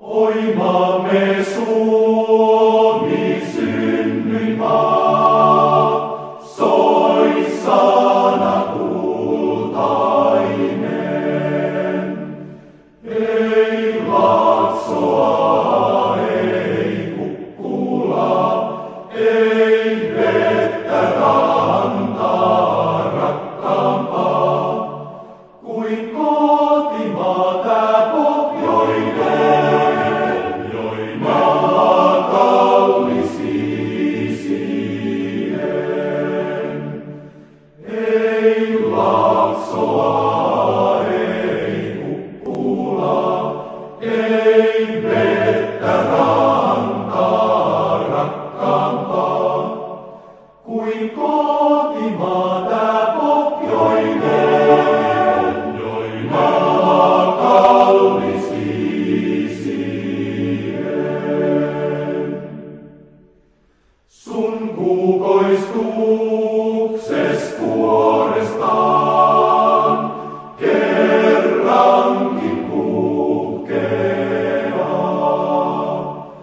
Oi maamme Suomi, synnyinmaa, soi sana kultainen. Ei Laaksoa, ei Kukkulaa, ei vettä rantaa rakkaampaa kuin kotimaa tää pohjoinen, join maa kallis isien. Ei Laaksoa, ei Kukkulaa, ei vettä rantaa rakkaampaa kuin kotimaa tää pohjoinen, join maa kallis isien. Sun kuukoistukses kuorestaan kerrankin puhkeaa.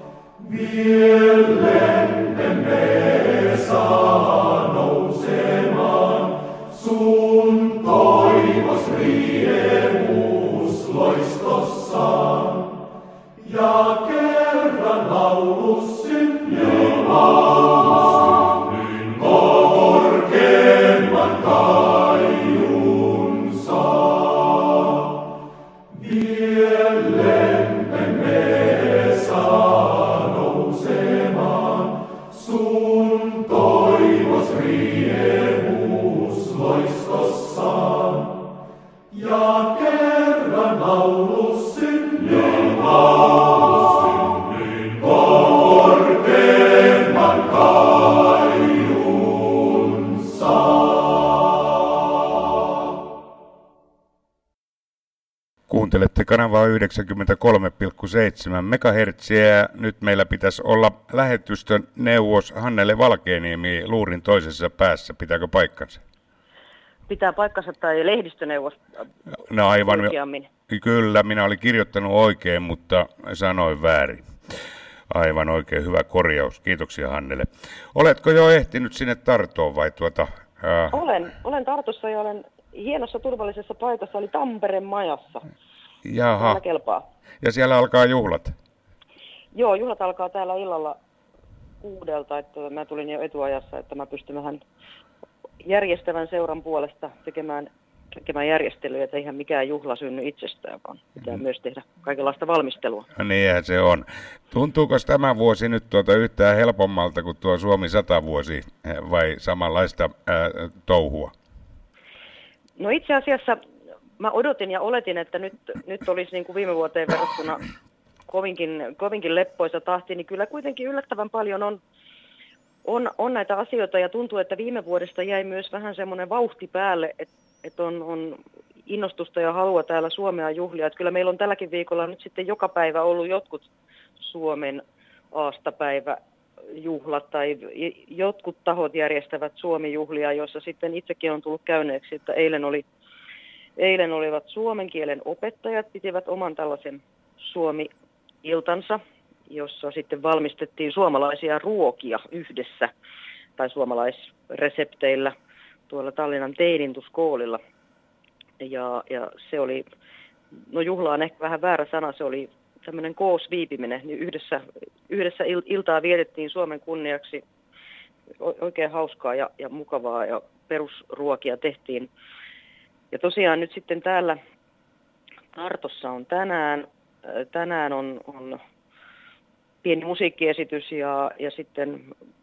Mielentemme saa nousemaan sun toivos riemus loistossaan. Ja kerran laulus synnyin korkeimman kaiun saa. Mielentemme saa nousemaan sun toivos riemus loistossaan. Ja kerran laulus synnyin korkeimman kaiun saa. Kuuntelette kanavaa 93,7 MHz. Nyt meillä pitäisi olla lähetystön neuvos Hannele Valkeaniemi luurin toisessa päässä. Pitääkö paikkansa? Pitää paikkansa tai lehdistöneuvos No aivan, oikeammin. kyllä, minä olin kirjoittanut oikein, mutta sanoin väärin. Aivan oikein, hyvä korjaus. Kiitoksia Hannele. Oletko jo ehtinyt sinne Tartoon vai Olen Tartussa ja olen hienossa turvallisessa paikassa, eli Tampereen majassa. Jaha, Täällä kelpaa. ja siellä alkaa juhlat. Joo, juhlat alkaa täällä illalla 6, että mä tulin jo etuajassa, että mä pystyn vähän järjestävän seuran puolesta tekemään järjestelyä, että eihän mikään juhla synny itsestään, vaan pitää myös tehdä kaikenlaista valmistelua. Niinhän se on. Tuntuuko tämä vuosi nyt yhtään helpommalta kuin tuo Suomi 100-vuosi vai samanlaista touhua? No itse asiassa mä odotin ja oletin, että nyt olisi niin kuin viime vuoteen verrattuna kovinkin leppoisa tahti, niin kyllä kuitenkin yllättävän paljon on näitä asioita ja tuntuu, että viime vuodesta jäi myös vähän semmoinen vauhti päälle, että on innostusta ja halua täällä Suomea juhlia. Että kyllä meillä on tälläkin viikolla nyt sitten joka päivä ollut jotkut Suomen aastapäiväjuhlat tai jotkut tahot järjestävät Suomi-juhlia, joissa sitten itsekin on tullut käyneeksi, että eilen olivat suomen kielen opettajat, pitivät oman tällaisen Suomi-iltansa, jossa sitten valmistettiin suomalaisia ruokia yhdessä tai suomalaisresepteillä tuolla Tallinnan Teidintuskoolilla. Ja se oli, no juhla on ehkä vähän väärä sana, se oli tämmöinen koosviipiminen, niin yhdessä iltaa vietettiin Suomen kunniaksi oikein hauskaa ja mukavaa ja perusruokia tehtiin. Ja tosiaan nyt sitten täällä Tartossa on tänään on pieni musiikkiesitys ja sitten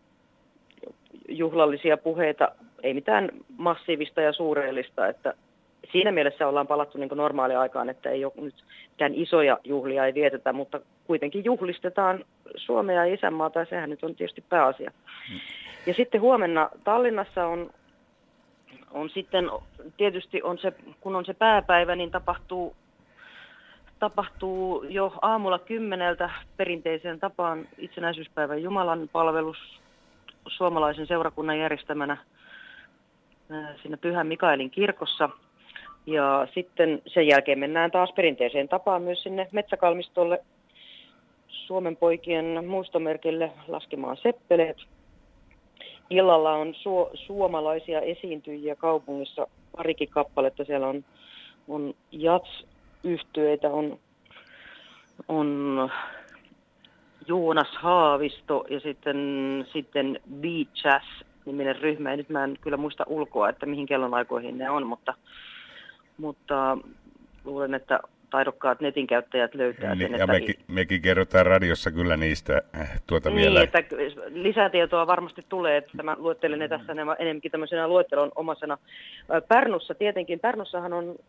juhlallisia puheita, ei mitään massiivista ja suureellista, että siinä mielessä ollaan palattu niin kuin normaaliaikaan, että ei ole nyt mitään isoja juhlia ei vietetä, mutta kuitenkin juhlistetaan Suomea ja isänmaata ja sehän nyt on tietysti pääasia. Ja sitten huomenna Tallinnassa on sitten tietysti kun on se pääpäivä, niin tapahtuu jo aamulla 10 perinteiseen tapaan itsenäisyyspäivän Jumalan palvelus suomalaisen seurakunnan järjestämänä siinä Pyhän Mikaelin kirkossa. Ja sitten sen jälkeen mennään taas perinteiseen tapaan myös sinne Metsäkalmistolle Suomen poikien muistomerkille laskemaan seppeleet. Illalla on suomalaisia esiintyjiä kaupungissa parikin kappaletta. Siellä on jats-yhtyeitä, on Joonas Haavisto ja sitten Beat Jazz-niminen ryhmä. Ja nyt mä en kyllä muista ulkoa, että mihin kellonaikoihin ne on, mutta luulen, että taidokkaat netin käyttäjät löytää sen. Ja mekin kerrotaan radiossa kyllä niistä niin, vielä. Että lisätietoa varmasti tulee, että mä luettelen ne tässä enemmänkin tämmöisenä luettelon omasena. Pärnussa tietenkin, Pärnussahan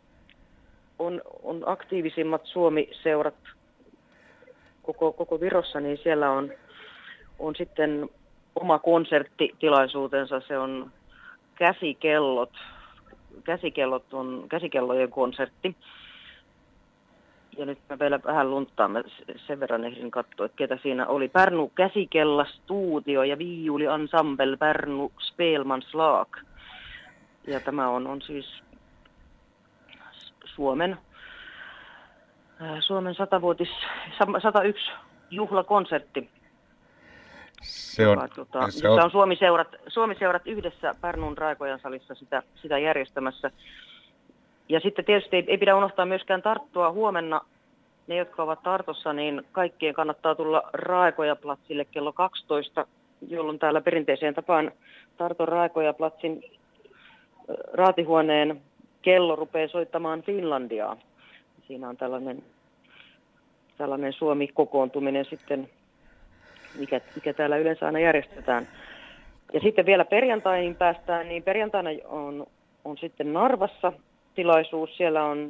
on aktiivisimmat Suomi-seurat koko Virossa, niin siellä on sitten oma konserttitilaisuutensa, se on käsikellojen konsertti. Ja nyt mä vielä vähän lunttaan, mä sen verran ehdin katsoa, että ketä siinä oli. Pärnu Käsikella Studio ja viiuli ensemble Pärnu Spelmanslag. Ja tämä on siis Suomen 101 juhlakonsertti. Se on Suomi-seurat yhdessä Pärnun Raekojan salissa sitä järjestämässä. Ja sitten tietysti ei pidä unohtaa myöskään Tarttua huomenna. Ne, jotka ovat Tartossa, niin kaikkien kannattaa tulla Raekojaplatsille kello 12, jolloin täällä perinteiseen tapaan Tarton Raekojaplatsin raatihuoneen kello rupeaa soittamaan Finlandiaa. Siinä on tällainen Suomi-kokoontuminen sitten, mikä täällä yleensä aina järjestetään. Ja sitten vielä perjantaihin päästään, niin perjantaina on sitten Narvassa tilaisuus. Siellä on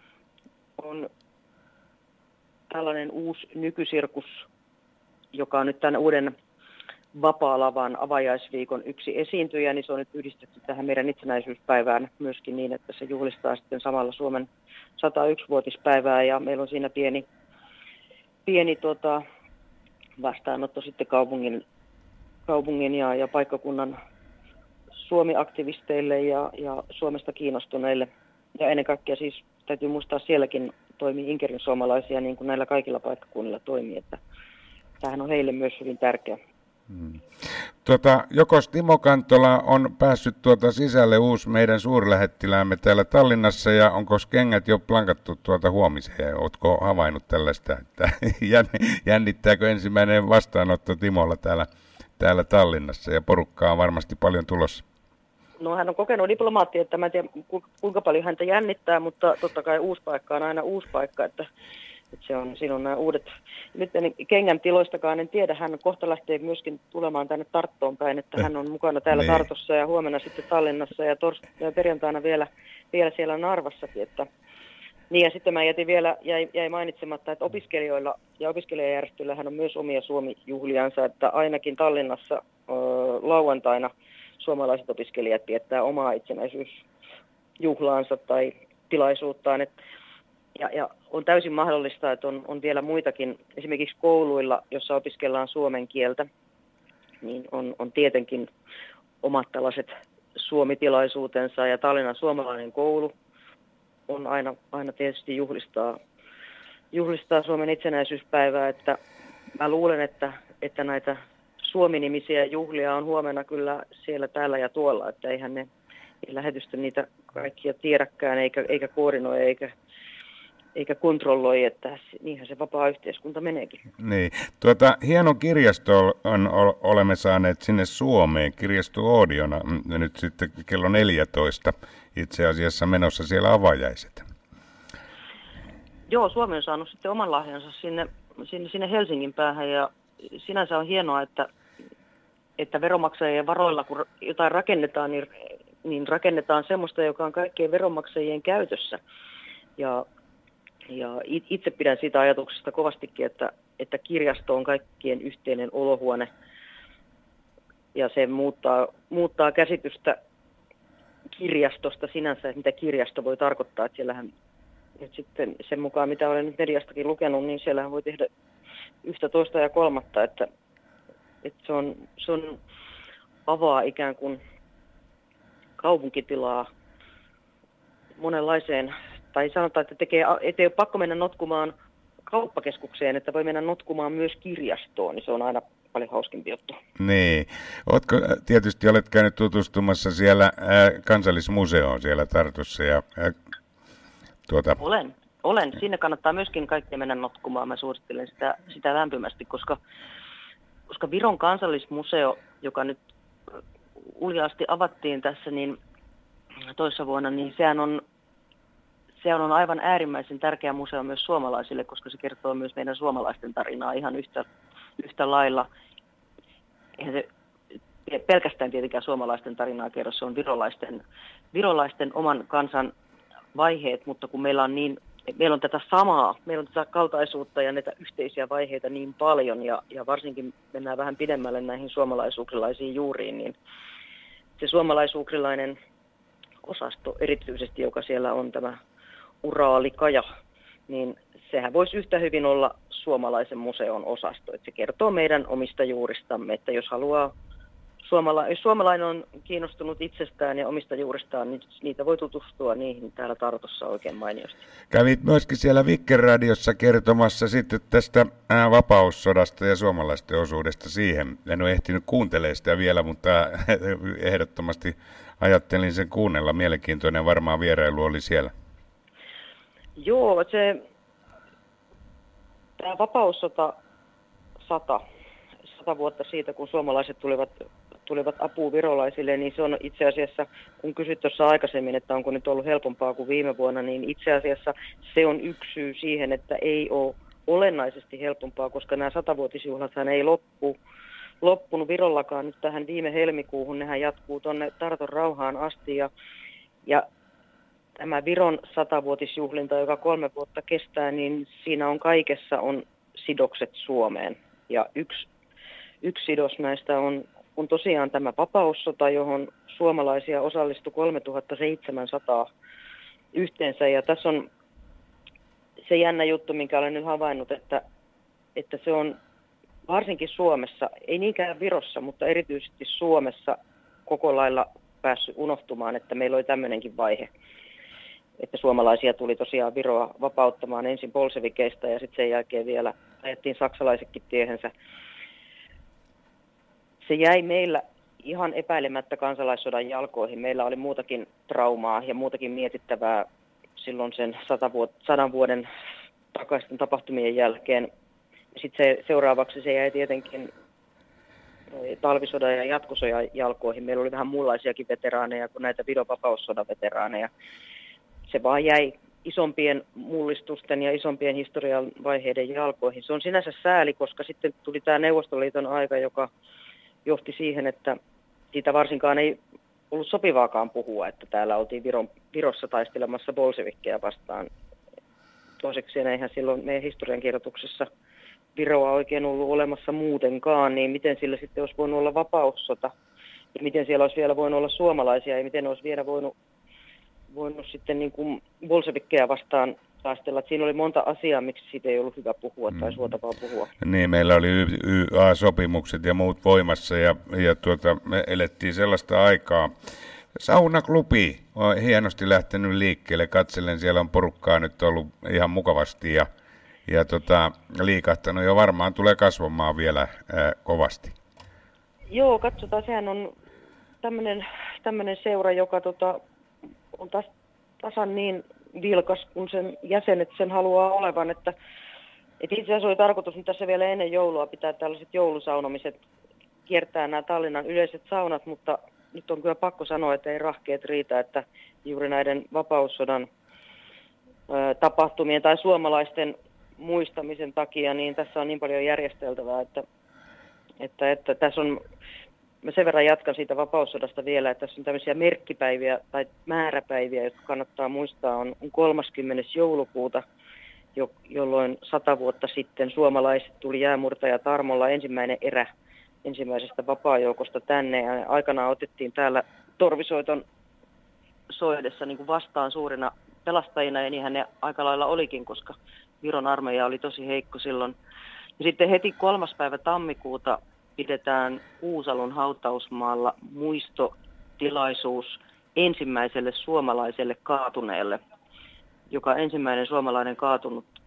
tällainen uusi nykysirkus, joka on nyt tämän uuden Vapaa-lavan avajaisviikon yksi esiintyjä, niin se on nyt yhdistetty tähän meidän itsenäisyyspäivään myöskin niin, että se juhlistaa sitten samalla Suomen 101-vuotispäivää ja meillä on siinä pieni vastaanotto sitten kaupungin ja paikkakunnan Suomi-aktivisteille ja Suomesta kiinnostuneille. Ja ennen kaikkea siis täytyy muistaa, sielläkin toimii Inkerin suomalaisia niin kuin näillä kaikilla paikkakunnilla toimii, että tämähän on heille myös hyvin tärkeä. Jokos Timo Kantola on päässyt sisälle uusi meidän suurlähettiläämme täällä Tallinnassa ja onko kengät jo plankattu huomiseen? Oletko havainnut tällaista, että jännittääkö ensimmäinen vastaanotto Timolla täällä Tallinnassa ja porukkaa on varmasti paljon tulossa? No hän on kokenut diplomaatti, että mä en tiedä kuinka paljon häntä jännittää, mutta totta kai uusi paikka on aina uusi paikka, että siinä on nämä uudet. Nyt kengän tiloistakaan en tiedä, hän kohta lähtee myöskin tulemaan tänne Tarttoon päin, että hän on mukana täällä Tartossa ja huomenna sitten Tallinnassa ja perjantaina vielä siellä Narvassakin. Niin ja sitten mä jäi mainitsematta, että opiskelijoilla ja opiskelijajärjestöillähän on myös omia Suomi-juhliansa, että ainakin Tallinnassa lauantaina suomalaiset opiskelijat viettää omaa itsenäisyysjuhlaansa tai tilaisuuttaan. Ja on täysin mahdollista, että on vielä muitakin, esimerkiksi kouluilla, jossa opiskellaan suomen kieltä, niin on tietenkin omat tällaiset suomitilaisuutensa ja Tallinnan suomalainen koulu on aina tietysti juhlistaa Suomen itsenäisyyspäivää, että mä luulen, että näitä Suomi-nimisiä juhlia on huomenna kyllä siellä, täällä ja tuolla, että eihän ne lähetystö niitä kaikkia tiedäkään eikä koordinoi eikä kontrolloi, että niinhän se vapaa yhteiskunta meneekin. Niin. Hieno kirjasto olemme saaneet sinne Suomeen, kirjasto Oodiona, nyt sitten kello 14 itse asiassa menossa siellä avajaiset. Joo, Suomi on saanut sitten oman lahjansa sinne Helsingin päähän ja sinänsä on hienoa, että veronmaksajien varoilla, kun jotain rakennetaan, niin rakennetaan semmoista, joka on kaikkien veronmaksajien käytössä. Ja itse pidän siitä ajatuksesta kovastikin, että kirjasto on kaikkien yhteinen olohuone ja se muuttaa käsitystä kirjastosta sinänsä, että mitä kirjasto voi tarkoittaa. Että siellähän nyt sitten sen mukaan, mitä olen nyt mediastakin lukenut, niin siellähän voi tehdä yhtä, toista ja kolmatta, että se on avaa ikään kuin kaupunkitilaa monenlaiseen, tai sanotaan, että ei ole pakko mennä notkumaan kauppakeskukseen, että voi mennä notkumaan myös kirjastoon, niin se on aina paljon hauskempi juttu. Niin. Tietysti olet käynyt tutustumassa siellä Kansallismuseoon siellä Tartussa ja Olen. Sinne kannattaa myöskin kaikkea mennä notkumaan. Mä suosittelen sitä lämpimästi, koska Viron kansallismuseo, joka nyt uljaasti avattiin tässä niin toissa vuonna, niin sehän on aivan äärimmäisen tärkeä museo myös suomalaisille, koska se kertoo myös meidän suomalaisten tarinaa ihan yhtä lailla. Eihän se pelkästään tietenkään suomalaisten tarinaa kerro, se on virolaisten oman kansan vaiheet, mutta kun meillä on tätä samaa, meillä on tätä kaltaisuutta ja näitä yhteisiä vaiheita niin paljon ja varsinkin mennään vähän pidemmälle näihin suomalaisuukrilaisiin juuriin, niin se suomalaisuukrilainen osasto erityisesti, joka siellä on tämä Uraalikaja, niin sehän voisi yhtä hyvin olla suomalaisen museon osasto. Että se kertoo meidän omista juuristamme, että jos suomalainen on kiinnostunut itsestään ja omista juuristaan, niin niitä voi tutustua niihin täällä Tartussa oikein mainiosti. Kävit myöskin siellä Vikker-radiossa kertomassa sitten tästä vapaussodasta ja suomalaisten osuudesta siihen. En ole ehtinyt kuuntelemaan sitä vielä, mutta ehdottomasti ajattelin sen kuunnella. Mielenkiintoinen varmaan vierailu oli siellä. Joo, tämä vapaussota 100 vuotta siitä, kun suomalaiset tulivat apuun virolaisille, niin se on itse asiassa, kun kysyt tuossa aikaisemmin, että onko nyt ollut helpompaa kuin viime vuonna, niin itse asiassa se on yksi syy siihen, että ei ole olennaisesti helpompaa, koska nämä 100-vuotisjuhlathan ei loppunut Virollakaan nyt tähän viime helmikuuhun, nehän jatkuu tuonne Tarton rauhaan asti ja tämä Viron 100-vuotisjuhlinta, joka 3 vuotta kestää, niin siinä on kaikessa sidokset Suomeen. Ja yksi sidos näistä on tosiaan tämä vapaussota, johon suomalaisia osallistui 3700 yhteensä. Ja tässä on se jännä juttu, minkä olen nyt havainnut, että se on varsinkin Suomessa, ei niinkään Virossa, mutta erityisesti Suomessa koko lailla päässyt unohtumaan, että meillä oli tämmöinenkin vaihe. Että suomalaisia tuli tosiaan Viroa vapauttamaan ensin bolsevikeista ja sitten sen jälkeen vielä ajettiin saksalaisetkin tiehensä. Se jäi meillä ihan epäilemättä kansalaissodan jalkoihin. Meillä oli muutakin traumaa ja muutakin mietittävää silloin sen 100 vuoden takaisten tapahtumien jälkeen. Sitten seuraavaksi se jäi tietenkin talvisodan ja jatkosodan jalkoihin. Meillä oli vähän muunlaisiakin veteraaneja kuin näitä Viron vapaussodan veteraaneja. Se vaan jäi isompien mullistusten ja isompien historian vaiheiden jalkoihin. Se on sinänsä sääli, koska sitten tuli tämä Neuvostoliiton aika, joka johti siihen, että siitä varsinkaan ei ollut sopivaakaan puhua, että täällä oltiin Virossa taistelemassa bolshevikkeja vastaan. Toiseksi eihän silloin meidän historiankirjoituksessa Viroa oikein ollut olemassa muutenkaan, niin miten sillä sitten olisi voinut olla vapaussota ja miten siellä olisi vielä voinut olla suomalaisia ja miten olisi vielä voinut sitten niin kuin bolshevikkeja vastaan taistella. Siinä oli monta asiaa, miksi siitä ei ollut hyvä puhua tai suotavaa puhua. Niin, meillä oli YA-sopimukset ja muut voimassa ja me elettiin sellaista aikaa. Saunaklubi on hienosti lähtenyt liikkeelle. Katselen, siellä on porukkaa nyt ollut ihan mukavasti ja liikahtanut ja varmaan tulee kasvamaan vielä kovasti. Joo, katsotaan. Sehän on tämmöinen seura, joka on tasan niin vilkas, kun sen jäsenet sen haluaa olevan, että itse asiassa oli tarkoitus nyt tässä vielä ennen joulua pitää tällaiset joulusaunomiset, kiertää nämä Tallinnan yleiset saunat, mutta nyt on kyllä pakko sanoa, että ei rahkeet riitä, että juuri näiden vapaussodan tapahtumien tai suomalaisten muistamisen takia, niin tässä on niin paljon järjesteltävää, että tässä on. Mä sen verran jatkan siitä vapaussodasta vielä, että tässä on tämmöisiä merkkipäiviä tai määräpäiviä, jotka kannattaa muistaa. On 30. joulukuuta, jolloin 100 vuotta sitten suomalaiset tuli jäämurtaja Tarmolla ensimmäinen erä ensimmäisestä vapaajoukosta tänne. Ja aikanaan otettiin täällä torvisoiton soidessa niin kuin vastaan suurina pelastajina, ja niinhän ne aika lailla olikin, koska Viron armeija oli tosi heikko silloin. Ja sitten heti 3. päivä tammikuuta pidetään Kuusalon hautausmaalla muistotilaisuus ensimmäiselle suomalaiselle kaatuneelle, joka ensimmäinen suomalainen kaatunut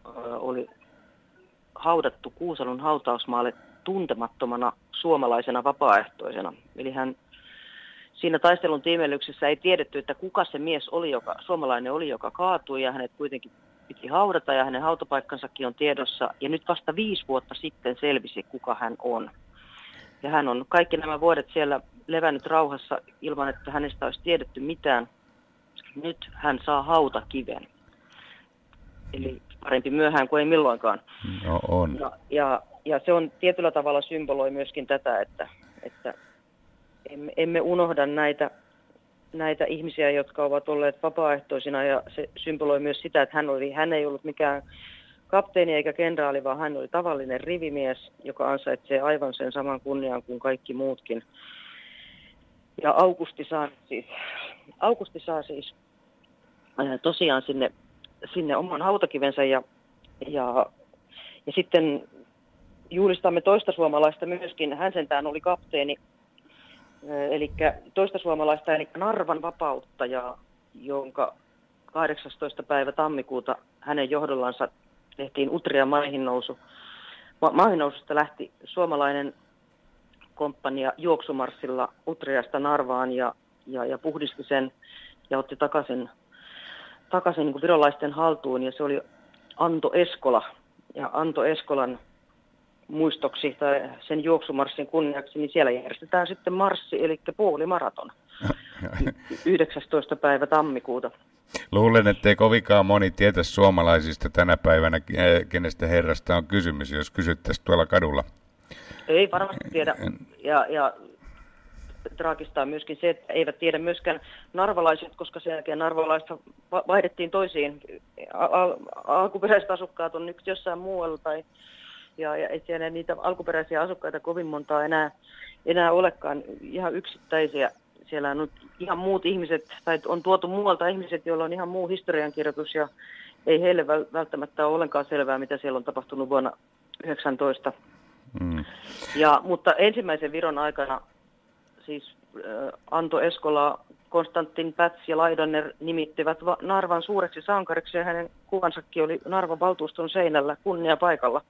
oli haudattu Kuusalon hautausmaalle tuntemattomana suomalaisena vapaaehtoisena. Eli hän siinä taistelun tiimellyksessä ei tiedetty, että kuka se mies oli, suomalainen oli, joka kaatui, ja hänet kuitenkin piti haudata, ja hänen hautapaikkansakin on tiedossa. Ja nyt vasta 5 vuotta sitten selvisi, kuka hän on. Ja hän on kaikki nämä vuodet siellä levännyt rauhassa ilman, että hänestä olisi tiedetty mitään. Nyt hän saa hautakiven. Eli parempi myöhään kuin ei milloinkaan. No on. Ja se on tietyllä tavalla symboloi myöskin tätä, että emme unohda näitä ihmisiä, jotka ovat olleet vapaaehtoisina, ja se symboloi myös sitä, että hän ei ollut mikään kapteeni eikä kenraali, vaan hän oli tavallinen rivimies, joka ansaitsee aivan sen saman kunnian kuin kaikki muutkin. Ja Aukusti saa siis tosiaan sinne oman hautakivensä ja sitten juhlistamme toista suomalaista myöskin. Hän sentään oli kapteeni, eli toista suomalaista, eli Narvan vapauttajaa, jonka 18. päivä tammikuuta hänen johdollansa tehtiin Utrian maihinnousu. Maihinnoususta lähti suomalainen komppania juoksumarssilla Utriasta Narvaan ja puhdisti sen ja otti takaisin niin kuin virolaisten haltuun, ja se oli Anto Eskola. Ja Anto Eskolan muistoksi tai sen juoksumarssin kunniaksi, niin siellä järjestetään sitten marssi, eli puolimaraton, 19. päivä tammikuuta. Luulen, ettei kovinkaan moni tietä suomalaisista tänä päivänä, kenestä herrasta on kysymys, jos kysyttäisiin tuolla kadulla. Ei varmasti tiedä, ja traagista on myöskin se, että eivät tiedä myöskään narvalaiset, koska sen jälkeen narvalaista vaihdettiin toisiin. Alkuperäiset asukkaat on nyt jossain muualla, ja ei siellä niitä alkuperäisiä asukkaita kovin montaa enää olekaan, ihan yksittäisiä. Siellä on ihan muut ihmiset, tai on tuotu muualta ihmiset, joilla on ihan muu historiankirjoitus, ja ei heille välttämättä ole ollenkaan selvää, mitä siellä on tapahtunut vuonna 19. Mutta ensimmäisen Viron aikana siis Anto Eskola, Konstantin Päts ja Laidoner nimittivät Narvan suureksi sankariksi, ja hänen kuvansakin oli Narvan valtuuston seinällä kunniapaikalla.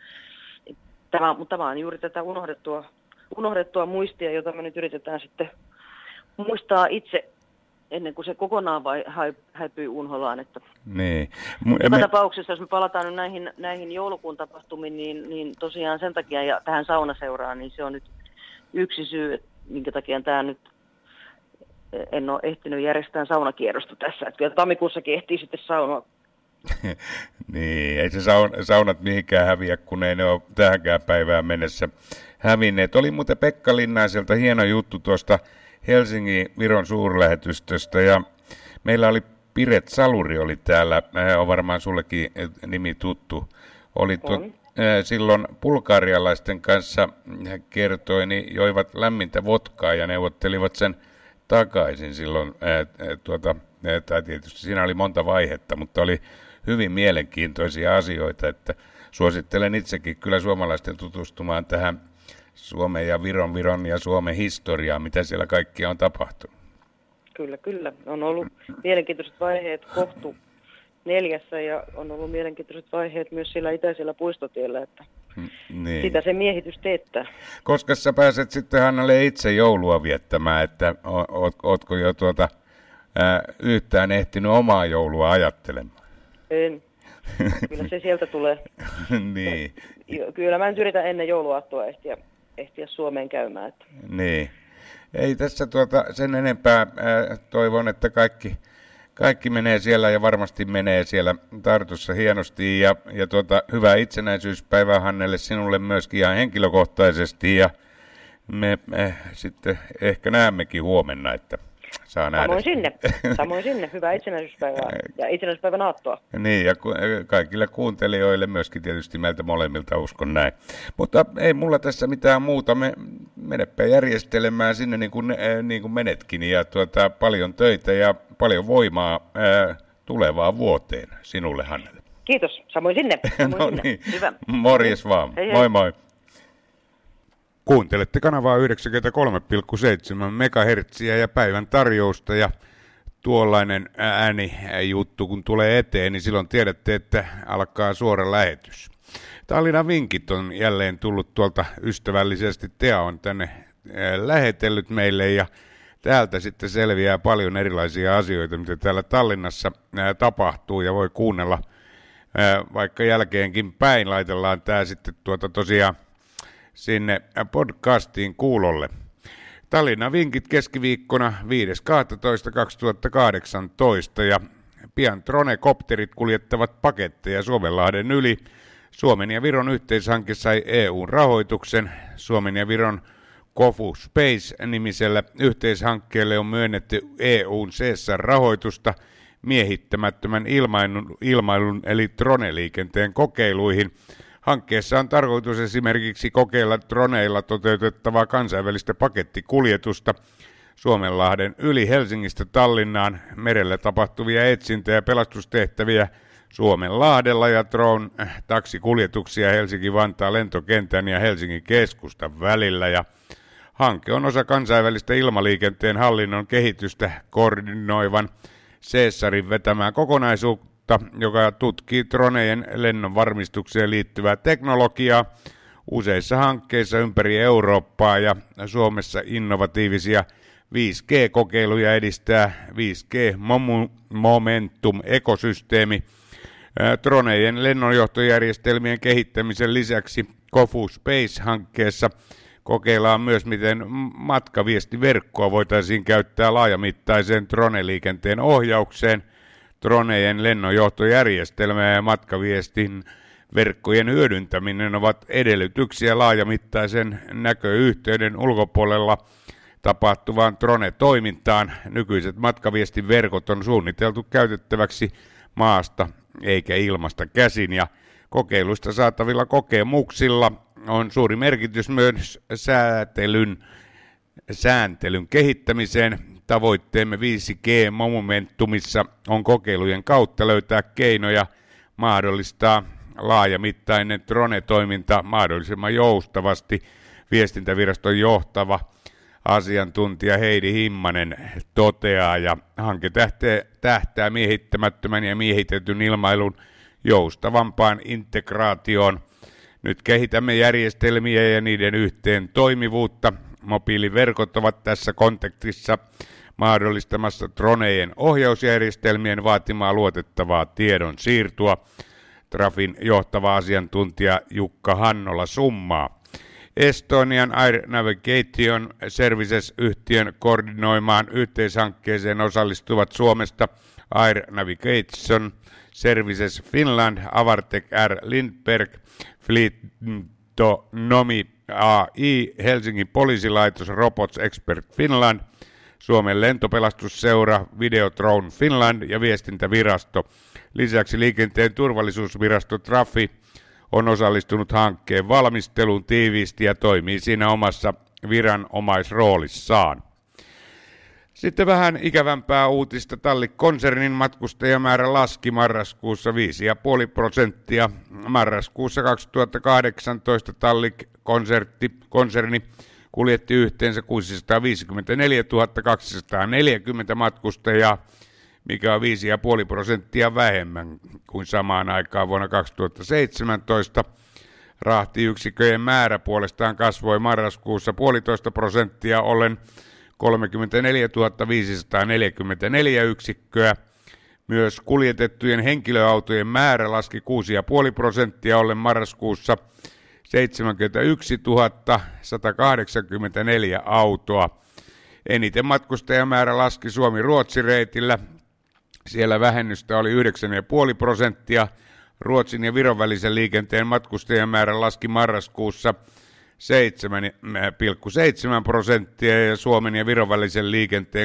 Tämä on juuri tätä unohdettua muistia, jota me nyt yritetään sitten muistaa itse ennen kuin se kokonaan häipyy unholaan. Että niin. Joka tapauksessa, jos me palataan nyt näihin joulukuun tapahtumiin, niin tosiaan sen takia ja tähän saunaseuraan, niin se on nyt yksi syy, minkä takia tämä nyt en ole ehtinyt järjestää saunakierrosta tässä. Että kyllä tammikuussakin ehtii sitten saunoa. Niin, ei se saunat mihinkään häviä, kun ei ne ole tähänkään päivään mennessä hävinneet. Oli muuten Pekka Linnaiselta hieno juttu tuosta Helsingin Viron suurlähetystöstä, ja meillä oli Piret Saluri oli täällä, on varmaan sullekin nimi tuttu, oli silloin bulgarialaisten kanssa kertoi, niin joivat lämmintä vodkaa ja neuvottelivat sen takaisin silloin, tai tietysti siinä oli monta vaihetta, mutta oli hyvin mielenkiintoisia asioita, että suosittelen itsekin kyllä suomalaisten tutustumaan tähän Suomen ja Viron ja Suomen historiaan, mitä siellä kaikkia on tapahtunut. Kyllä. On ollut mielenkiintoiset vaiheet kohtu 4 ja on ollut mielenkiintoiset vaiheet myös siellä itäisellä puistotiellä, että niin. Sitä se miehitys teettää. Koska sä pääset sitten Hannalle itse joulua viettämään, että ootko jo yhtään ehtinyt omaa joulua ajattelemaan? En. Kyllä se sieltä tulee. Niin. Kyllä mä nyt yritän ennen jouluaattoa ehtiä Suomeen käymään. Että. Niin. Ei tässä sen enempää. Toivon, että kaikki menee siellä ja varmasti menee siellä Tartussa hienosti. Ja hyvää itsenäisyyspäivää Hannelle sinulle myöskin ihan henkilökohtaisesti. Ja me sitten ehkä näemmekin huomenna, että saa nähdä. Samoin sinne. Hyvää itsenäisyyspäivää ja itsenäisyyspäivän aattoa. Niin, ja kaikille kuuntelijoille myöskin tietysti meiltä molemmilta, uskon näin. Mutta ei mulla tässä mitään muuta. Menepä järjestelemään sinne niin kuin menetkin. Ja paljon töitä ja paljon voimaa tulevaan vuoteen sinulle, Hannelle. Kiitos. Samoin sinne. No niin. Hyvä. Morjes vaan. Hei. Moi. Kuuntelette kanavaa 93,7 MHz ja päivän tarjousta, ja tuollainen äänijuttu, kun tulee eteen, niin silloin tiedätte, että alkaa suora lähetys. Tallinnan vinkit on jälleen tullut tuolta ystävällisesti. Tea on tänne lähetellyt meille ja täältä sitten selviää paljon erilaisia asioita, mitä täällä Tallinnassa tapahtuu ja voi kuunnella vaikka jälkeenkin päin. Laitellaan tämä sitten tosiaan sinne podcastiin kuulolle. Tallinnan vinkit keskiviikkona 5.12.2018 ja pian Trone-kopterit kuljettavat paketteja Suomenlahden yli. Suomen ja Viron yhteishanke sai EU:n rahoituksen. Suomen ja Viron Kofu Space-nimiselle yhteishankkeelle on myönnetty EU:n CESAR-rahoitusta miehittämättömän ilmailun eli Trone-liikenteen kokeiluihin. Hankkeessa on tarkoitus esimerkiksi kokeilla droneilla toteutettavaa kansainvälistä pakettikuljetusta Suomenlahden yli Helsingistä Tallinnaan, merellä tapahtuvia etsintä- ja pelastustehtäviä Suomenlahdella ja drone-taksikuljetuksia Helsinki-Vantaan lentokentän ja Helsingin keskustan välillä. Ja hanke on osa kansainvälistä ilmaliikenteen hallinnon kehitystä koordinoivan CESARin vetämää kokonaisuutta, joka tutkii dronejen lennon varmistukseen liittyvää teknologiaa useissa hankkeissa ympäri Eurooppaa ja Suomessa innovatiivisia 5G-kokeiluja edistää 5G-momentum-ekosysteemi. Dronejen lennonjohtojärjestelmien kehittämisen lisäksi Kofu Space-hankkeessa kokeillaan myös, miten matkaviestiverkkoa voitaisiin käyttää laajamittaiseen drone-liikenteen ohjaukseen. Dronejen lennonjohtojärjestelmä ja matkaviestin verkkojen hyödyntäminen ovat edellytyksiä laajamittaisen näköyhteyden ulkopuolella tapahtuvaan drone-toimintaan. Nykyiset matkaviestinverkot on suunniteltu käytettäväksi maasta eikä ilmasta käsin ja kokeiluista saatavilla kokemuksilla on suuri merkitys myös sääntelyn kehittämiseen. Tavoitteemme 5G-momentumissa on kokeilujen kautta löytää keinoja mahdollistaa laajamittainen drone-toiminta mahdollisimman joustavasti. Viestintäviraston johtava asiantuntija Heidi Himmanen toteaa, ja hanke tähtää miehittämättömän ja miehitetyn ilmailun joustavampaan integraatioon. Nyt kehitämme järjestelmiä ja niiden yhteen toimivuutta. Mobiiliverkot ovat tässä kontekstissa mahdollistamassa dronejen ohjausjärjestelmien vaatimaa luotettavaa tiedon siirtoa. Trafin johtava asiantuntija Jukka Hannola summaa. Estonian Air Navigation Services-yhtiön koordinoimaan yhteishankkeeseen osallistuvat Suomesta Air Navigation Services Finland, Avartek R. Lindberg, Fleetonomy AI, Helsingin poliisilaitos, Robots Expert Finland, Suomen lentopelastusseura, Videodrone Finland ja viestintävirasto. Lisäksi liikenteen turvallisuusvirasto Trafi on osallistunut hankkeen valmisteluun tiiviisti ja toimii siinä omassa viranomaisroolissaan. Sitten vähän ikävämpää uutista. Tallik-konsernin matkustajamäärä laski marraskuussa 5,5%. Marraskuussa 2018 Tallik-konserni kuljetti yhteensä 654 240 matkustajaa, mikä on 5,5% vähemmän kuin samaan aikaan vuonna 2017. Rahtiyksikköjen määrä puolestaan kasvoi marraskuussa 1,5% ollen 34 544 yksikköä. Myös kuljetettujen henkilöautojen määrä laski 6,5% ollen marraskuussa 71 184 autoa. Eniten matkustajamäärä laski Suomi-Ruotsi-reitillä. Siellä vähennystä oli 9,5%. Ruotsin ja Viron välisen liikenteen matkustajamäärä laski marraskuussa 7,7% ja Suomen ja Viron välisen liikenteen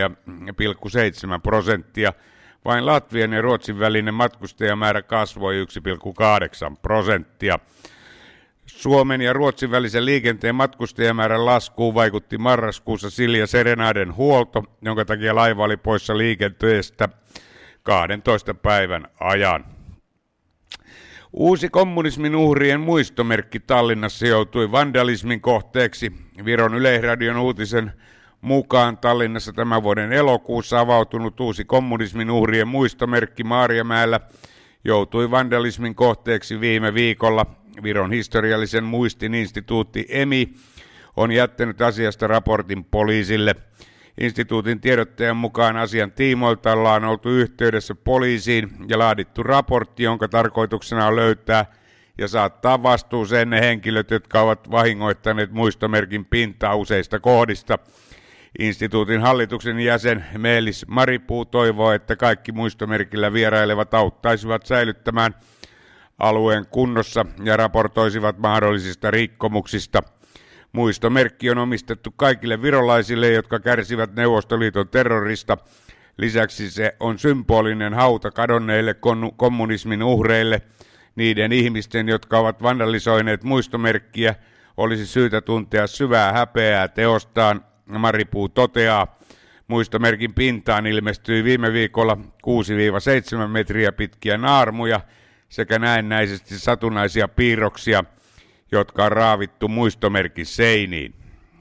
3,7%. Vain Latvian ja Ruotsin välinen matkustajamäärä kasvoi 1,8%. Suomen ja Ruotsin välisen liikenteen matkustajamäärän laskuun vaikutti marraskuussa Silja Serenaden huolto, jonka takia laiva oli poissa liikenteestä 12 päivän ajan. Uusi kommunismin uhrien muistomerkki Tallinnassa joutui vandalismin kohteeksi. Viron Yleisradion uutisen mukaan Tallinnassa tämän vuoden elokuussa avautunut uusi kommunismin uhrien muistomerkki Maariamäellä joutui vandalismin kohteeksi viime viikolla. Viron historiallisen muistin instituutti EMI on jättänyt asiasta raportin poliisille. Instituutin tiedottajan mukaan asian tiimoilta ollaan oltu yhteydessä poliisiin ja laadittu raportti, jonka tarkoituksena on löytää ja saattaa vastuuseen ne henkilöt, jotka ovat vahingoittaneet muistomerkin pintaa useista kohdista. Instituutin hallituksen jäsen Meelis Maripuu toivoo, että kaikki muistomerkillä vierailevat auttaisivat säilyttämään alueen kunnossa ja raportoisivat mahdollisista rikkomuksista. Muistomerkki on omistettu kaikille virolaisille, jotka kärsivät Neuvostoliiton terrorista. Lisäksi se on symbolinen hauta kadonneille kommunismin uhreille. Niiden ihmisten, jotka ovat vandalisoineet muistomerkkiä, olisi syytä tuntea syvää häpeää teostaan, Maripuu toteaa. Muistomerkin pintaan ilmestyi viime viikolla 6-7 metriä pitkiä naarmuja sekä näennäisesti satunnaisia piirroksia, jotka on raavittu muistomerkin seiniin.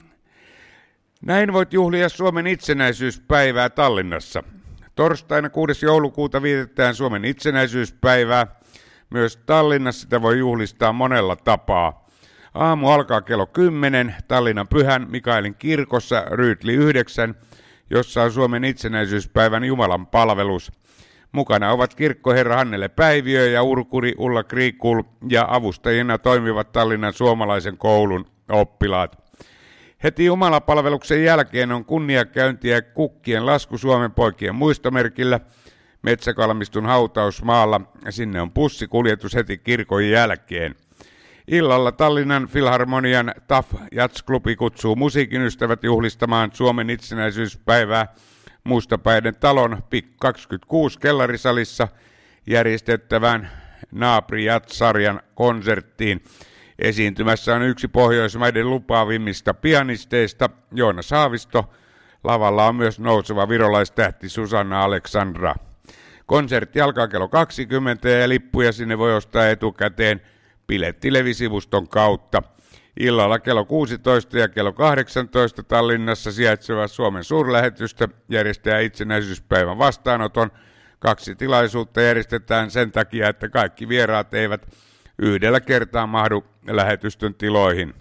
Näin voit juhlia Suomen itsenäisyyspäivää Tallinnassa. Torstaina 6. joulukuuta vietetään Suomen itsenäisyyspäivää. Myös Tallinnassa sitä voi juhlistaa monella tapaa. Aamu alkaa kello 10 Tallinnan Pyhän Mikaelin kirkossa Ryytli 9, jossa on Suomen itsenäisyyspäivän Jumalan palvelus. Mukana ovat kirkkoherra Hannele Päiviö ja urkuri Ulla Kriikul ja avustajina toimivat Tallinnan suomalaisen koulun oppilaat. Heti jumalapalveluksen jälkeen on kunniakäyntiä kukkien lasku Suomen poikien muistomerkillä Metsäkalmistun hautausmaalla. Sinne on bussikuljetus heti kirkon jälkeen. Illalla Tallinnan Filharmonian TAF Jazz-klubi kutsuu musiikin ystävät juhlistamaan Suomen itsenäisyyspäivää Mustapäiden talon PIK 26 kellarisalissa järjestettävän Naapri Jazz-sarjan konserttiin. Esiintymässä on yksi Pohjoismaiden lupaavimmista pianisteista, Joonas Haavisto. Lavalla on myös nouseva virolaistähti Susanna Aleksandra. Konsertti alkaa kello 20 ja lippuja sinne voi ostaa etukäteen Bilettilevy-sivuston kautta. Illalla kello 16 ja kello 18 Tallinnassa sijaitseva Suomen suurlähetystö järjestää itsenäisyyspäivän vastaanoton. 2 tilaisuutta järjestetään sen takia, että kaikki vieraat eivät yhdellä kertaa mahdu lähetystön tiloihin.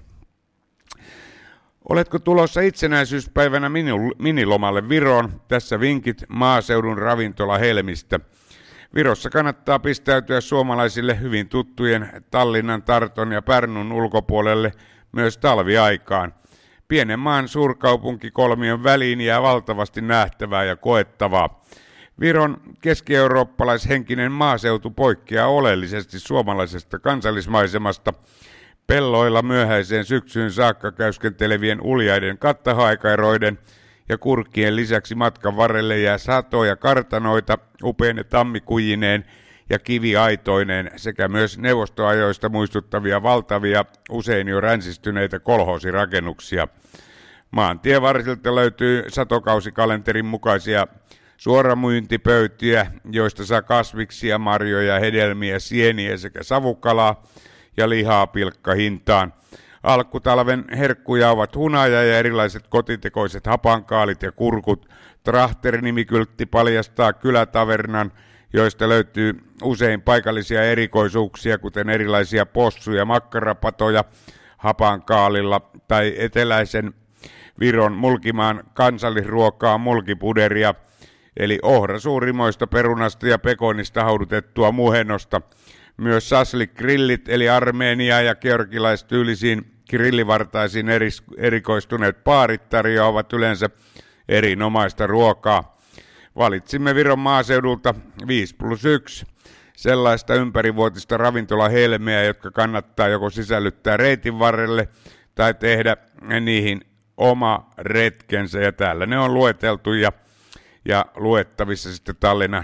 Oletko tulossa itsenäisyyspäivänä minilomalle Viroon? Tässä vinkit maaseudun ravintola Helmistä. Virossa kannattaa pistäytyä suomalaisille hyvin tuttujen Tallinnan, Tarton ja Pärnun ulkopuolelle myös talviaikaan. Pienen maan suurkaupunkikolmion väliin jää valtavasti nähtävää ja koettavaa. Viron keski-eurooppalaishenkinen maaseutu poikkeaa oleellisesti suomalaisesta kansallismaisemasta. Pelloilla myöhäiseen syksyyn saakka käyskentelevien uljaiden kattahaikaeroiden ja kurkkien lisäksi matkan varrelle jää satoja kartanoita upeine tammikujineen ja kiviaitoineen sekä myös neuvostoajoista muistuttavia valtavia, usein jo ränsistyneitä kolhoosirakennuksia. Maantien varsilta löytyy satokausikalenterin mukaisia suoramyyntipöytiä, joista saa kasviksia, marjoja, hedelmiä, sieniä sekä savukalaa ja lihaa pilkkahintaan. Alkutalven herkkuja ovat hunaja ja erilaiset kotitekoiset hapankaalit ja kurkut. Trahter-nimikyltti paljastaa kylätavernan, joista löytyy usein paikallisia erikoisuuksia, kuten erilaisia possuja, makkarapatoja hapankaalilla tai eteläisen Viron mulkimaan kansallisruokaa mulkipuderia, eli ohrasuurimoista, perunasta ja pekonista haudutettua muhennosta. Myös saslik-grillit, eli armeenia- ja georgilaistyylisiin grillivartaisiin erikoistuneet baarit tarjoavat yleensä erinomaista ruokaa. Valitsimme Viron maaseudulta 5+1 sellaista ympärivuotista ravintolahelmeä, jotka kannattaa joko sisällyttää reitin varrelle tai tehdä niihin oma retkensä. Ja täällä ne on lueteltu ja luettavissa sitten Tallinnan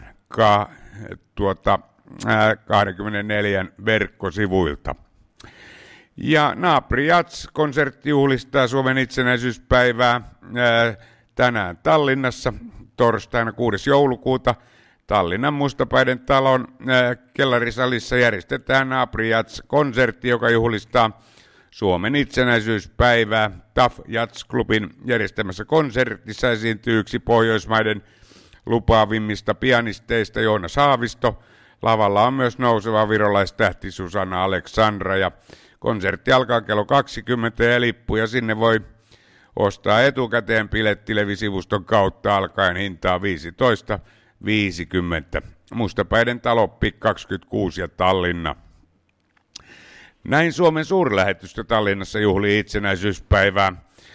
24 verkkosivuilta. Ja Naapri Jazz-konsertti juhlistaa Suomen itsenäisyyspäivää tänään Tallinnassa torstaina 6. joulukuuta. Tallinnan Mustapäiden talon kellarisalissa järjestetään Naapri Jazz-konsertti, joka juhlistaa Suomen itsenäisyyspäivää. TAF Jazz-klubin järjestämässä konsertissa esiintyy yksi Pohjoismaiden lupaavimmista pianisteista Joonas Haavisto. Lavalla on myös nouseva virolaistähti Susanna Aleksandra ja konsertti alkaa kello 20 ja lippuja sinne voi ostaa etukäteen Bilettilevi-sivuston kautta alkaen hintaa 15,50. Mustapäiden Taloppi 26 ja Tallinna. Näin Suomen suurlähetystö Tallinnassa juhlii itsenäisyyspäivää.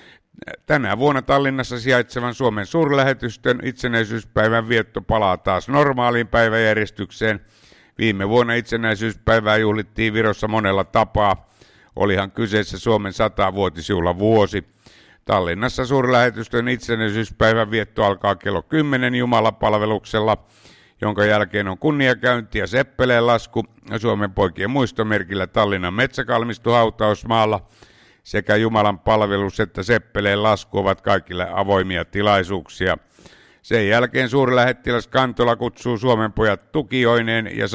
Tänä vuonna Tallinnassa sijaitsevan Suomen suurlähetystön itsenäisyyspäivän vietto palaa taas normaaliin päiväjärjestykseen. Viime vuonna itsenäisyyspäivää juhlittiin Virossa monella tapaa. Olihan kyseessä Suomen 100-vuotisjuhlavuosi. Tallinnassa suurlähetystön itsenäisyyspäivän vietto alkaa kello 10 jumalapalveluksella, jonka jälkeen on kunniakäynti ja seppeleen lasku Suomen poikien muistomerkillä Tallinnan Metsäkalmisto-hautausmaalla. Sekä Jumalan palvelus että seppeleen lasku ovat kaikille avoimia tilaisuuksia. Sen jälkeen suurlähettiläs Kantola kutsuu Suomen pojat tukijoineen ja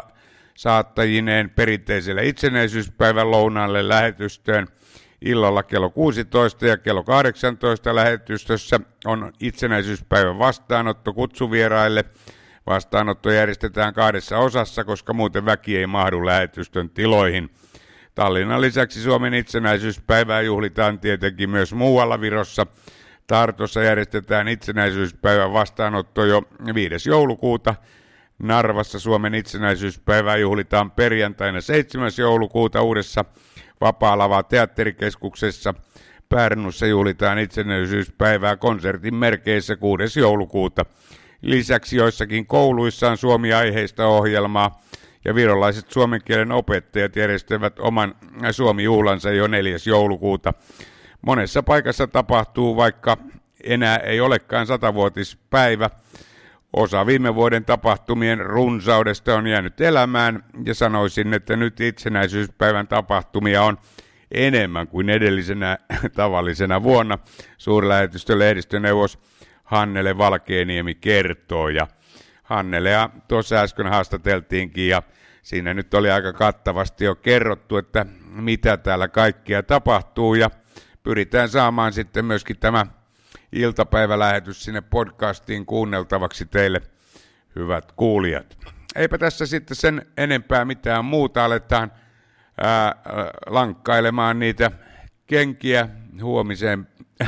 saattajineen perinteiselle itsenäisyyspäivän lounaalle lähetystöön. Illalla kello 16 ja kello 18 lähetystössä on itsenäisyyspäivän vastaanotto kutsuvieraille. Vastaanotto järjestetään 2 osassa, koska muuten väki ei mahdu lähetystön tiloihin. Tallinnan lisäksi Suomen itsenäisyyspäivää juhlitaan tietenkin myös muualla Virossa. Tartossa järjestetään itsenäisyyspäivän vastaanotto jo 5. joulukuuta. Narvassa Suomen itsenäisyyspäivää juhlitaan perjantaina 7. joulukuuta uudessa Vapaa-lava teatterikeskuksessa. Pärnussa juhlitaan itsenäisyyspäivää konsertin merkeissä 6. joulukuuta. Lisäksi joissakin kouluissa on Suomi-aiheista ohjelmaa ja virolaiset suomen kielen opettajat järjestävät oman Suomi-juhlansa jo 4. joulukuuta. Monessa paikassa tapahtuu, vaikka enää ei olekaan 100-vuotispäivä. Osa viime vuoden tapahtumien runsaudesta on jäänyt elämään ja sanoisin, että nyt itsenäisyyspäivän tapahtumia on enemmän kuin edellisenä tavallisena vuonna. Suurlähetystön lehdistöneuvos Hannele Valkeaniemi kertoo ja Hannelea tuossa äsken haastateltiinkin ja siinä nyt oli aika kattavasti jo kerrottu, että mitä täällä kaikkia tapahtuu ja pyritään saamaan sitten myöskin tämä iltapäivälähetys sinne podcastiin kuunneltavaksi teille, hyvät kuulijat. Eipä tässä sitten sen enempää mitään muuta, aletaan lankkailemaan niitä kenkiä huomiseen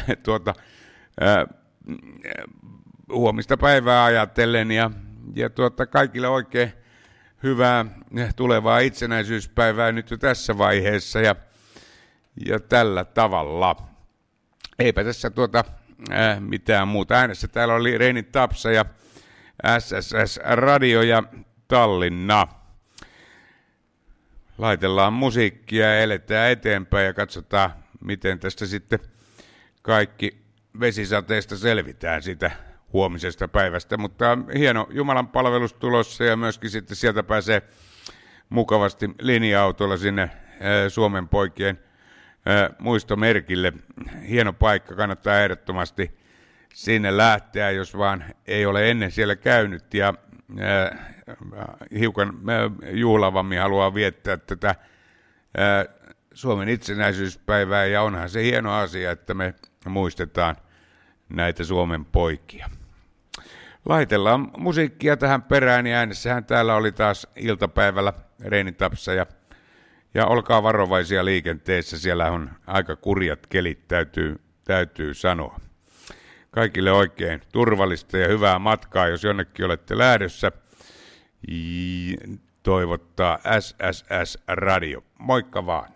huomista päivää ajatellen ja kaikille oikein hyvää tulevaa itsenäisyyspäivää nyt jo tässä vaiheessa ja tällä tavalla. Eipä tässä mitään muuta. Äänessä täällä oli Reini Tapsa ja SSS Radio ja Tallinna. Laitellaan musiikkia ja eletään eteenpäin ja katsotaan, miten tästä sitten kaikki vesisateesta selvitään sitä huomisesta päivästä. Mutta hieno Jumalan palvelus tulossa ja myöskin sitten sieltä pääsee mukavasti linja-autolla sinne Suomen poikien muistomerkille. Hieno paikka, kannattaa ehdottomasti sinne lähteä, jos vaan ei ole ennen siellä käynyt ja hiukan juhlavammin haluaa viettää tätä Suomen itsenäisyyspäivää ja onhan se hieno asia, että me muistetaan näitä Suomen poikia. Laitellaan musiikkia tähän perään ja äänessähän täällä oli taas iltapäivällä Reini Tapsa ja olkaa varovaisia liikenteessä, siellä on aika kurjat kelit, täytyy sanoa. Kaikille oikein turvallista ja hyvää matkaa, jos jonnekin olette lähdössä. Toivottaa SSS Radio. Moikka vaan.